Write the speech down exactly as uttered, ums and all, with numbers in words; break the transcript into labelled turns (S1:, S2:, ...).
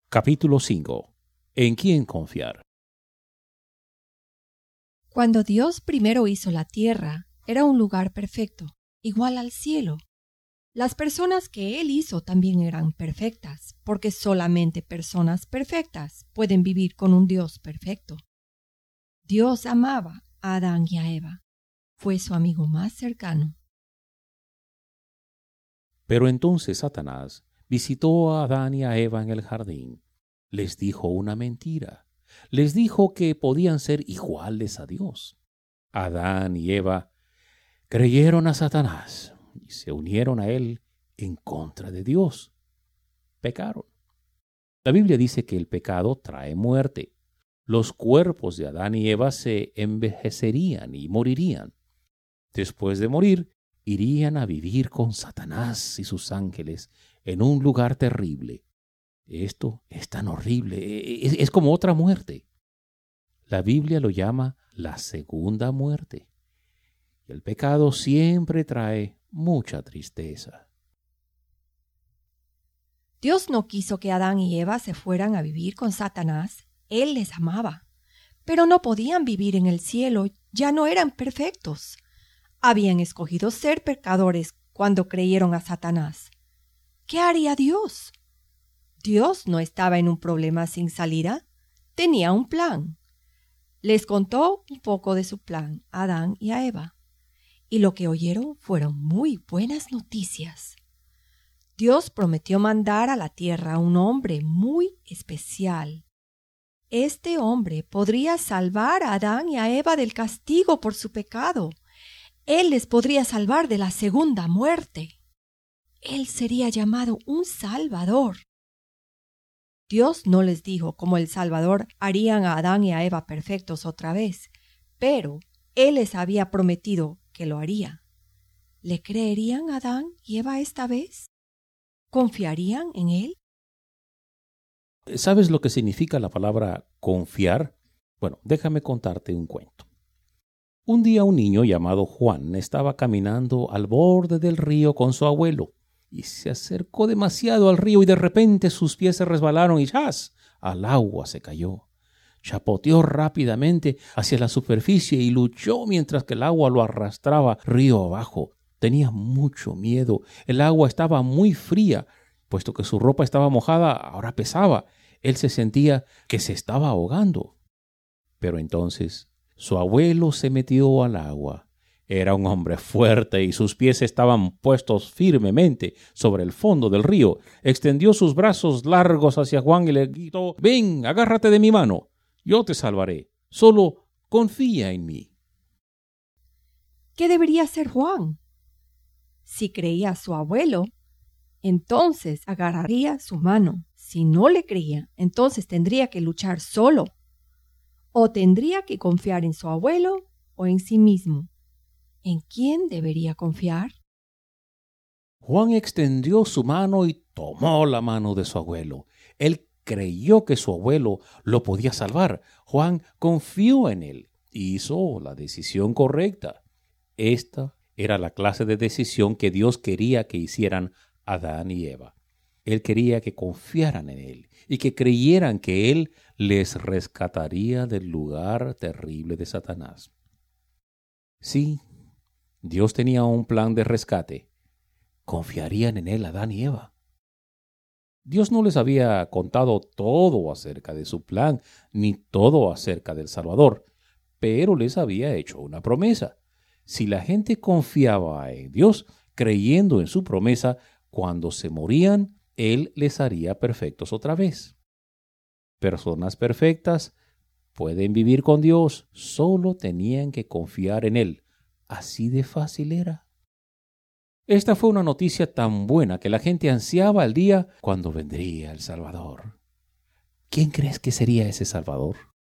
S1: Capítulo cinco. ¿En quién confiar?
S2: Cuando Dios primero hizo la tierra, era un lugar perfecto, igual al cielo. Las personas que Él hizo también eran perfectas, porque solamente personas perfectas pueden vivir con un Dios perfecto. Dios amaba a Adán y a Eva. Fue su amigo más cercano.
S1: Pero entonces Satanás visitó a Adán y a Eva en el jardín. Les dijo una mentira. Les dijo que podían ser iguales a Dios. Adán y Eva creyeron a Satanás y se unieron a él en contra de Dios. Pecaron. La Biblia dice que el pecado trae muerte. Los cuerpos de Adán y Eva se envejecerían y morirían. Después de morir, irían a vivir con Satanás y sus ángeles en un lugar terrible. Esto es tan horrible, es, es como otra muerte. La Biblia lo llama la segunda muerte. El pecado siempre trae mucha tristeza.
S2: Dios no quiso que Adán y Eva se fueran a vivir con Satanás. Él les amaba. Pero no podían vivir en el cielo, ya no eran perfectos. Habían escogido ser pecadores cuando creyeron a Satanás. ¿Qué haría Dios? Dios no estaba en un problema sin salida. Tenía un plan. Les contó un poco de su plan a Adán y a Eva. Y lo que oyeron fueron muy buenas noticias. Dios prometió mandar a la tierra a un hombre muy especial. Este hombre podría salvar a Adán y a Eva del castigo por su pecado. Él les podría salvar de la segunda muerte. Él sería llamado un Salvador. Dios no les dijo cómo el Salvador harían a Adán y a Eva perfectos otra vez, pero Él les había prometido que lo haría. ¿Le creerían a Adán y Eva esta vez? ¿Confiarían en Él?
S1: ¿Sabes lo que significa la palabra confiar? Bueno, déjame contarte un cuento. Un día un niño llamado Juan estaba caminando al borde del río con su abuelo y se acercó demasiado al río y de repente sus pies se resbalaron y ¡zas! Al agua se cayó. Chapoteó rápidamente hacia la superficie y luchó mientras que el agua lo arrastraba río abajo. Tenía mucho miedo. El agua estaba muy fría. Puesto que su ropa estaba mojada, ahora pesaba. Él se sentía que se estaba ahogando. Pero entonces su abuelo se metió al agua. Era un hombre fuerte y sus pies estaban puestos firmemente sobre el fondo del río. Extendió sus brazos largos hacia Juan y le gritó: «Ven, agárrate de mi mano. Yo te salvaré. Solo confía en mí».
S2: ¿Qué debería hacer Juan? Si creía a su abuelo, entonces agarraría su mano. Si no le creía, entonces tendría que luchar solo. O tendría que confiar en su abuelo o en sí mismo. ¿En quién debería confiar?
S1: Juan extendió su mano y tomó la mano de su abuelo. Él creyó que su abuelo lo podía salvar. Juan confió en él y hizo la decisión correcta. Esta era la clase de decisión que Dios quería que hicieran Adán y Eva. Él quería que confiaran en él y que creyeran que él les rescataría del lugar terrible de Satanás. Sí, Dios tenía un plan de rescate. ¿Confiarían en él Adán y Eva? Dios no les había contado todo acerca de su plan, ni todo acerca del Salvador, pero les había hecho una promesa. Si la gente confiaba en Dios, creyendo en su promesa, cuando se morían, Él les haría perfectos otra vez. Personas perfectas pueden vivir con Dios, solo tenían que confiar en Él. Así de fácil era. Esta fue una noticia tan buena que la gente ansiaba el día cuando vendría el Salvador. ¿Quién crees que sería ese Salvador?